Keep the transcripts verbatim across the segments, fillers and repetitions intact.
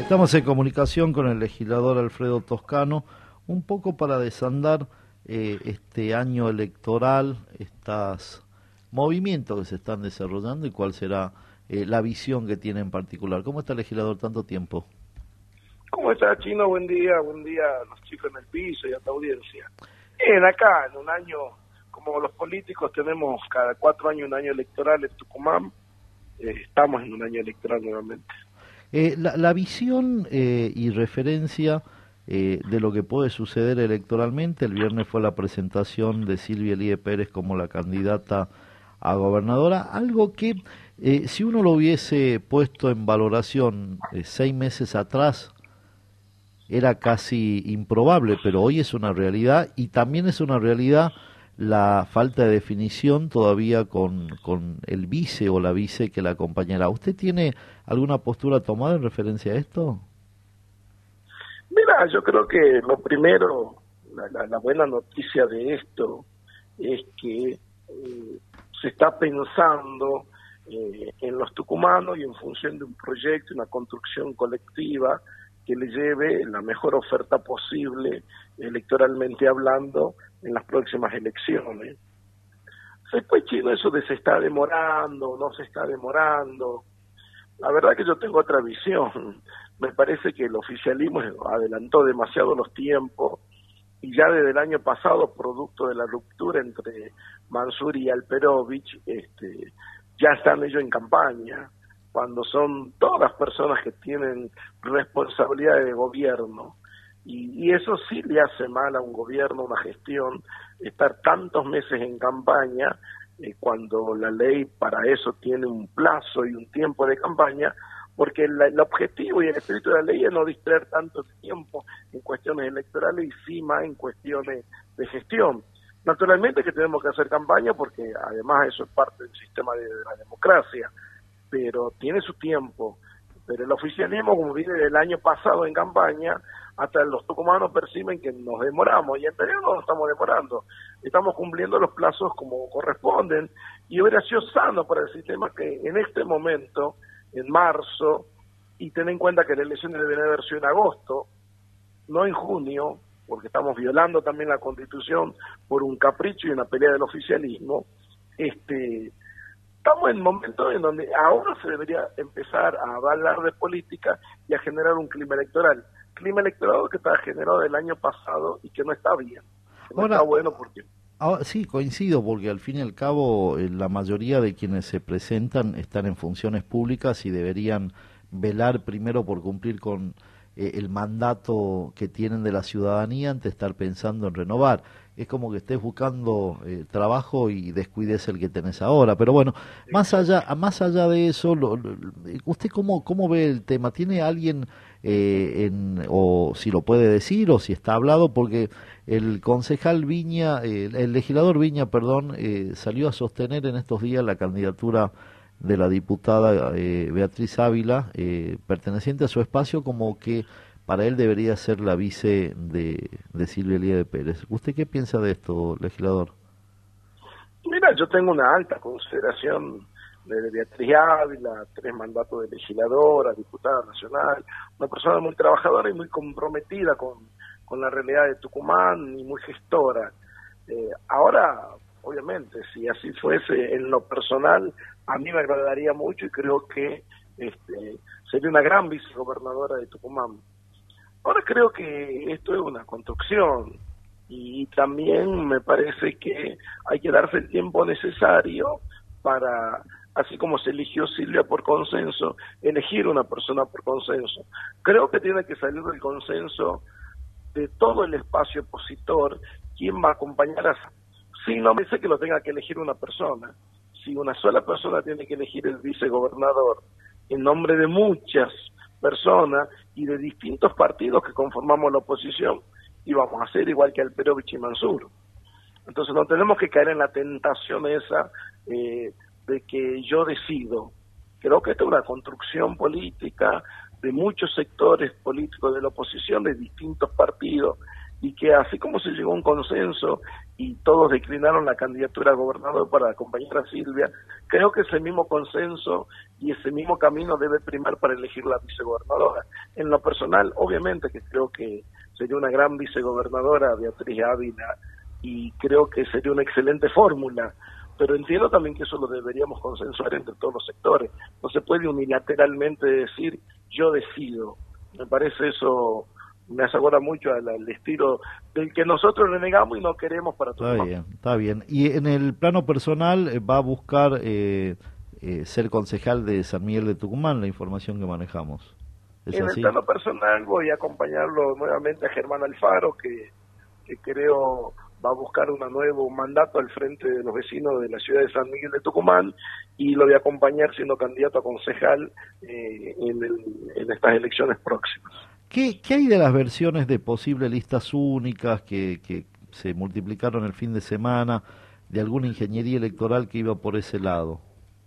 Estamos en comunicación con el legislador Alfredo Toscano, un poco para desandar eh, este año electoral, estos movimientos que se están desarrollando y cuál será eh, la visión que tiene en particular. ¿Cómo está, legislador, tanto tiempo? ¿Cómo está, Chino? Buen día, buen día a los chicos en el piso y a tu audiencia. Bien, acá, en un año, como los políticos tenemos cada cuatro años un año electoral en Tucumán, eh, estamos en un año electoral nuevamente. Eh, la, la visión eh, y referencia eh, de lo que puede suceder electoralmente. El viernes fue la presentación de Silvia Elíe Pérez como la candidata a gobernadora, algo que eh, si uno lo hubiese puesto en valoración eh, seis meses atrás era casi improbable, pero hoy es una realidad, y también es una realidad la falta de definición todavía con, con el vice o la vice que la acompañará. ¿Usted tiene alguna postura tomada en referencia a esto? Mira, yo creo que lo primero, la, la, la buena noticia de esto es que eh, se está pensando eh, en los tucumanos y en función de un proyecto, una construcción colectiva que le lleve la mejor oferta posible electoralmente hablando en las próximas elecciones. Después, Chino, eso de se está demorando, no se está demorando, la verdad que yo tengo otra visión. Me parece que el oficialismo adelantó demasiado los tiempos y ya desde el año pasado, producto de la ruptura entre Mansur y Alperovich, este, ya están ellos en campaña, cuando son todas personas que tienen responsabilidad de gobierno. Y, y eso sí le hace mal a un gobierno, una gestión, estar tantos meses en campaña, eh, cuando la ley para eso tiene un plazo y un tiempo de campaña, porque la, el objetivo y el espíritu de la ley es no distraer tanto tiempo en cuestiones electorales y sí más en cuestiones de gestión. Naturalmente que tenemos que hacer campaña porque además eso es parte del sistema de, de la democracia, pero tiene su tiempo. Pero el oficialismo, como viene del año pasado en campaña, hasta los tucumanos perciben que nos demoramos, y en realidad no nos estamos demorando, estamos cumpliendo los plazos como corresponden, y hubiera sido sano para el sistema que en este momento, en marzo, y ten en cuenta que la elección debería haber sido en agosto, no en junio, porque estamos violando también la Constitución por un capricho y una pelea del oficialismo, este... Estamos en momentos en donde ahora se debería empezar a hablar de política y a generar un clima electoral. Clima electoral que está generado el año pasado y que no está bien. Que no ahora, está bueno porque... Ahora, sí, coincido, porque al fin y al cabo eh, la mayoría de quienes se presentan están en funciones públicas y deberían velar primero por cumplir con eh, el mandato que tienen de la ciudadanía antes de estar pensando en renovar. Es como que estés buscando eh, trabajo y descuides el que tenés ahora. Pero bueno, más allá más allá de eso, lo, lo, ¿usted cómo cómo ve el tema? ¿Tiene alguien, eh, en, o si lo puede decir, o si está hablado? Porque el concejal Viña, eh, el legislador Viña, perdón, eh, salió a sostener en estos días la candidatura de la diputada eh, Beatriz Ávila, eh, perteneciente a su espacio, como que para él debería ser la vice de, de Silvia Elíe Pérez. ¿Usted qué piensa de esto, legislador? Mira, yo tengo una alta consideración de Beatriz Ávila, tres mandatos de legisladora, diputada nacional, una persona muy trabajadora y muy comprometida con, con la realidad de Tucumán y muy gestora. Eh, ahora, obviamente, si así fuese en lo personal, a mí me agradaría mucho y creo que este, sería una gran vicegobernadora de Tucumán. Ahora creo que esto es una construcción y también me parece que hay que darse el tiempo necesario para, así como se eligió Silvia por consenso, elegir una persona por consenso. Creo que tiene que salir del consenso de todo el espacio opositor quién va a acompañar a... Sí, no me dice que lo tenga que elegir una persona. Si una sola persona tiene que elegir el vicegobernador en nombre de muchas personas y de distintos partidos que conformamos la oposición, y vamos a hacer igual que Alperovich y Mansur. Entonces no tenemos que caer en la tentación esa eh, de que yo decido. Creo que esta es una construcción política de muchos sectores políticos de la oposición, de distintos partidos, y que así como se llegó a un consenso y todos declinaron la candidatura a gobernador para acompañar a Silvia, creo que ese mismo consenso y ese mismo camino debe primar para elegir la vicegobernadora. En lo personal, obviamente que creo que sería una gran vicegobernadora Beatriz Ávila y creo que sería una excelente fórmula, pero entiendo también que eso lo deberíamos consensuar entre todos los sectores. No se puede unilateralmente decir yo decido. Me parece eso, me asegura mucho al, al estilo del que nosotros renegamos y no queremos para todos. Está bien, está bien. Y en el plano personal eh, va a buscar eh, eh, ser concejal de San Miguel de Tucumán, la información que manejamos. ¿Es en así? el plano personal voy a acompañarlo nuevamente a Germán Alfaro, que, que creo va a buscar un nuevo mandato al frente de los vecinos de la ciudad de San Miguel de Tucumán, y lo voy a acompañar siendo candidato a concejal eh, en, el, en estas elecciones próximas. ¿Qué, ¿Qué hay de las versiones de posibles listas únicas que, que se multiplicaron el fin de semana, de alguna ingeniería electoral que iba por ese lado?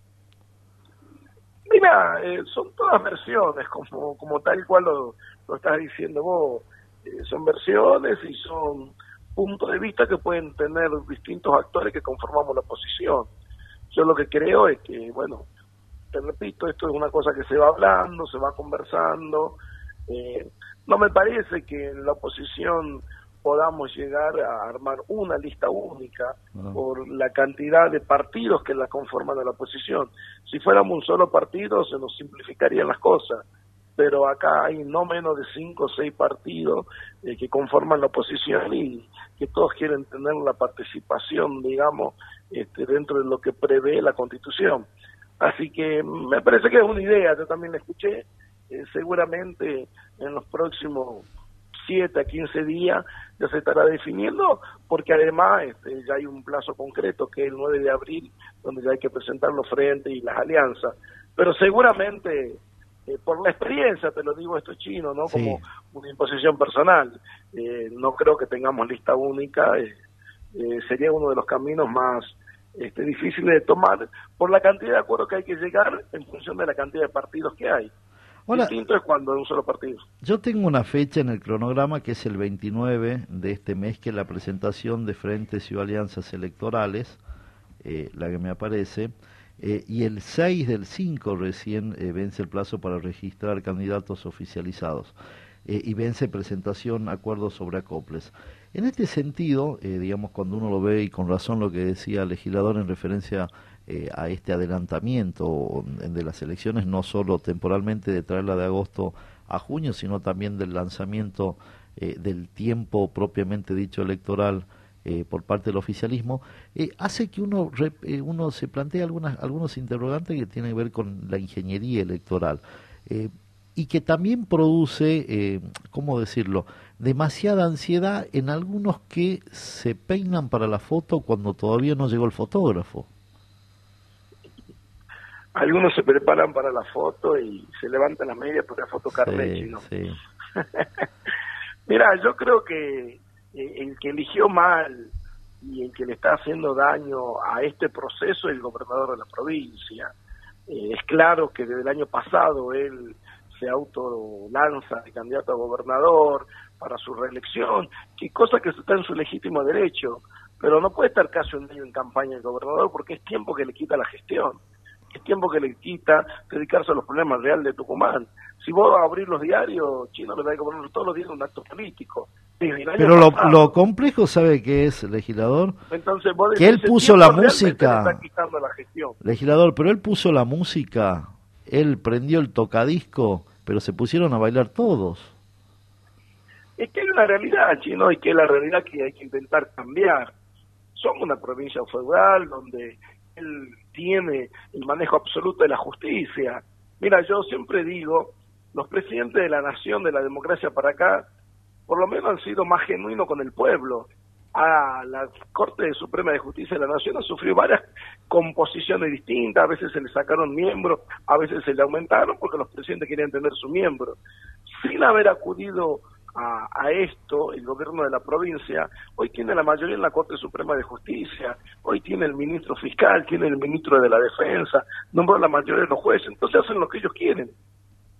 Mira, eh, son todas versiones, como, como tal cual lo, lo estás diciendo vos. Eh, son versiones y son puntos de vista que pueden tener distintos actores que conformamos la oposición. Yo lo que creo es que, bueno, te repito, esto es una cosa que se va hablando, se va conversando. Eh, no me parece que en la oposición podamos llegar a armar una lista única no. por la cantidad de partidos que la conforman a la oposición. Si fuéramos un solo partido se nos simplificarían las cosas, pero acá hay no menos de cinco o seis partidos eh, que conforman la oposición y que todos quieren tener la participación, digamos, este, dentro de lo que prevé la Constitución. Así que me parece que es una idea, yo también la escuché, eh, seguramente en los próximos siete a quince días ya se estará definiendo, porque además este, ya hay un plazo concreto que es el nueve de abril, donde ya hay que presentar los frentes y las alianzas, pero seguramente eh, por la experiencia, te lo digo esto chino, ¿no? Sí. Como una imposición personal, eh, no creo que tengamos lista única, eh, eh, sería uno de los caminos más este, difíciles de tomar por la cantidad de acuerdos que hay que llegar en función de la cantidad de partidos que hay. Ahora, distinto es cuando es un solo partido. Yo tengo una fecha en el cronograma que es el veintinueve de este mes, que es la presentación de frentes y alianzas electorales, eh, la que me aparece, eh, y el seis del cinco recién eh, vence el plazo para registrar candidatos oficializados, eh, y vence presentación acuerdos sobre acoples. En este sentido, eh, digamos, cuando uno lo ve, y con razón lo que decía el legislador en referencia Eh, a este adelantamiento de las elecciones, no solo temporalmente de traerla de agosto a junio, sino también del lanzamiento eh, del tiempo propiamente dicho electoral eh, por parte del oficialismo, eh, hace que uno rep, eh, uno se plantee algunas, algunos interrogantes que tienen que ver con la ingeniería electoral, eh, y que también produce, eh, ¿cómo decirlo?, demasiada ansiedad en algunos que se peinan para la foto cuando todavía no llegó el fotógrafo. Algunos se preparan para la foto y se levantan las medias por la foto carnet, sí, ¿no? Sí. Mira, yo creo que eh, el que eligió mal y el que le está haciendo daño a este proceso es el gobernador de la provincia. Eh, es claro que desde el año pasado él se autolanza de candidato a gobernador para su reelección, que cosa que está en su legítimo derecho, pero no puede estar casi un año en campaña el gobernador porque es tiempo que le quita la gestión. Es tiempo que le quita dedicarse a los problemas reales de Tucumán. Si vos vas a abrir los diarios, Chino le da que poner todos los días un acto político. Pero lo, lo complejo, ¿sabe qué es, legislador? Entonces, vos que él puso la música. Le está quitando la gestión. Legislador, pero él puso la música, él prendió el tocadisco, pero se pusieron a bailar todos. Es que hay una realidad, Chino, y que es la realidad que hay que intentar cambiar. Somos una provincia feudal donde él tiene el manejo absoluto de la justicia. Mira, yo siempre digo, los presidentes de la nación, de la democracia para acá, por lo menos han sido más genuinos con el pueblo. A la Corte Suprema de Justicia de la Nación ha sufrido varias composiciones distintas, a veces se le sacaron miembros, a veces se le aumentaron porque los presidentes querían tener su miembro. Sin haber acudido A, a esto, el gobierno de la provincia hoy tiene la mayoría en la Corte Suprema de Justicia, hoy tiene el ministro fiscal, tiene el ministro de la Defensa, nombró la mayoría de los jueces, entonces hacen lo que ellos quieren.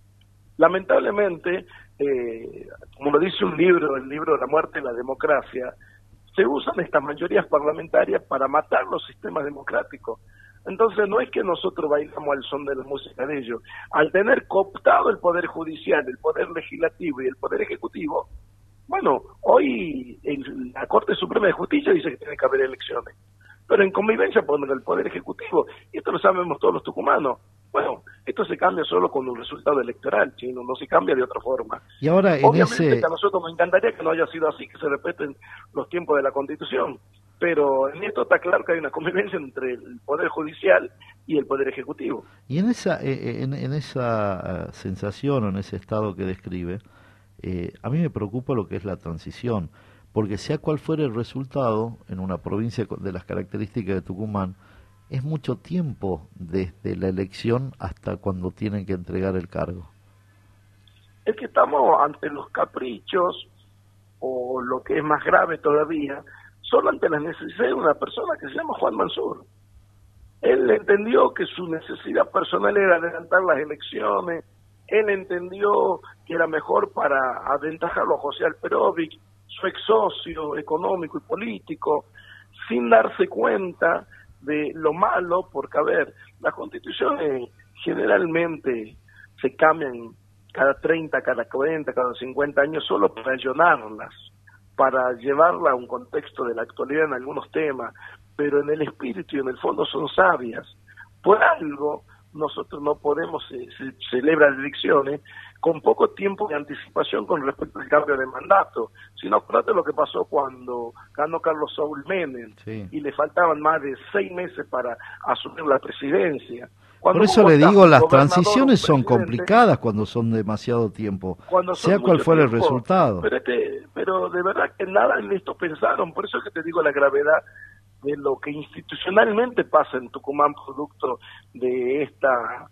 Lamentablemente, eh, como lo dice un libro, el libro La muerte de la democracia, se usan estas mayorías parlamentarias para matar los sistemas democráticos. Entonces no es que nosotros bailamos al son de la música de ellos. Al tener cooptado el Poder Judicial, el Poder Legislativo y el Poder Ejecutivo, bueno, hoy el, la Corte Suprema de Justicia dice que tiene que haber elecciones, pero en convivencia con el Poder Ejecutivo, y esto lo sabemos todos los tucumanos. Bueno, esto se cambia solo con un resultado electoral, chino, no se cambia de otra forma. Y ahora en Obviamente ese... que a nosotros nos encantaría que no haya sido así, que se respeten los tiempos de la Constitución, pero en esto está claro que hay una convivencia entre el Poder Judicial y el Poder Ejecutivo. Y en esa, eh, en, en esa uh, sensación o en ese estado que describe, eh, a mí me preocupa lo que es la transición, porque sea cual fuera el resultado en una provincia de las características de Tucumán, es mucho tiempo desde la elección hasta cuando tienen que entregar el cargo. Es que estamos ante los caprichos, o lo que es más grave todavía, solo ante las necesidades de una persona que se llama Juan Mansur. Él entendió que su necesidad personal era adelantar las elecciones, él entendió que era mejor para aventajarlo a José Alperovic, su ex socio económico y político, sin darse cuenta de lo malo, porque a ver, las constituciones generalmente se cambian cada treinta, cada cuarenta, cada cincuenta años solo para llenarlas, para llevarla a un contexto de la actualidad en algunos temas, pero en el espíritu y en el fondo son sabias. Por algo nosotros no podemos eh, se, celebrar elecciones con poco tiempo de anticipación con respecto al cambio de mandato. Si no, acuérdate lo que pasó cuando ganó Carlos Saúl Menem, sí, y le faltaban más de seis meses para asumir la presidencia. Cuando Por eso le digo, las transiciones son complicadas cuando son demasiado tiempo, sea cual fuera el resultado. Pero, este, pero de verdad que nada en esto pensaron, por eso es que te digo la gravedad de lo que institucionalmente pasa en Tucumán, producto de esta,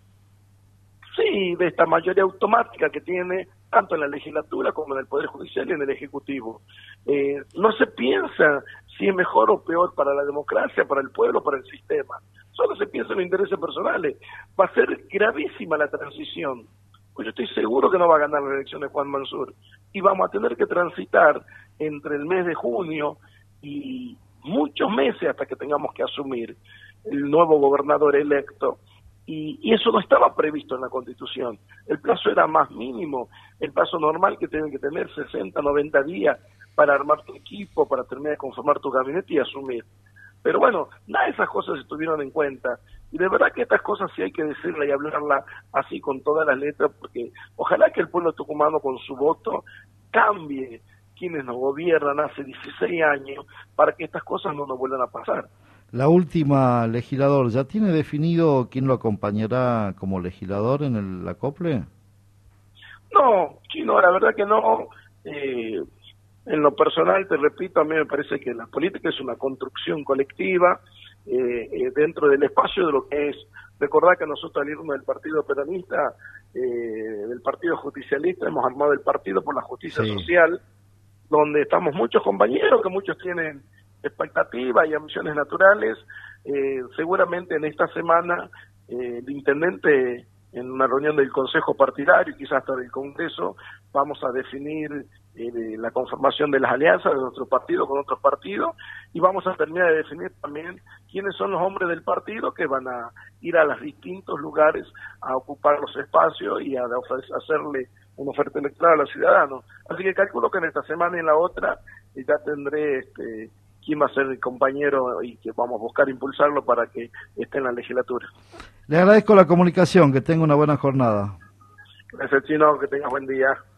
sí, de esta mayoría automática que tiene tanto en la legislatura como en el Poder Judicial y en el Ejecutivo. Eh, no se piensa si es mejor o peor para la democracia, para el pueblo, para el sistema. Solo se piensa en los intereses personales. Va a ser gravísima la transición. Pues yo estoy seguro que no va a ganar la elección de Juan Mansur. Y vamos a tener que transitar entre el mes de junio y muchos meses hasta que tengamos que asumir el nuevo gobernador electo. Y, y eso no estaba previsto en la Constitución. El plazo era más mínimo. El plazo normal que tienen que tener sesenta, noventa días para armar tu equipo, para terminar de conformar tu gabinete y asumir. Pero bueno, nada de esas cosas se tuvieron en cuenta. Y de verdad que estas cosas sí hay que decirla y hablarla así con todas las letras, porque ojalá que el pueblo tucumano con su voto cambie quienes nos gobiernan hace dieciséis años para que estas cosas no nos vuelvan a pasar. La última, legislador, ¿ya tiene definido quién lo acompañará como legislador en el acople? No, Chino, la verdad que no. Eh, en lo personal, te repito, a mí me parece que la política es una construcción colectiva eh, eh, dentro del espacio de lo que es. Recordad que nosotros al irnos del partido peronista, eh, del partido justicialista, hemos armado el partido por la justicia sí. social, donde estamos muchos compañeros, que muchos tienen expectativas y ambiciones naturales. Eh, seguramente en esta semana eh, el intendente, en una reunión del Consejo Partidario y quizás hasta del Congreso, vamos a definir eh, la conformación de las alianzas de nuestro partido con otros partidos y vamos a terminar de definir también quiénes son los hombres del partido que van a ir a los distintos lugares a ocupar los espacios y a, a hacerle una oferta electoral a los ciudadanos. Así que calculo que en esta semana y en la otra eh, ya tendré este, quién va a ser el compañero y que vamos a buscar impulsarlo para que esté en la legislatura. Le agradezco la comunicación, que tenga una buena jornada. Gracias, Chino, que tengas buen día.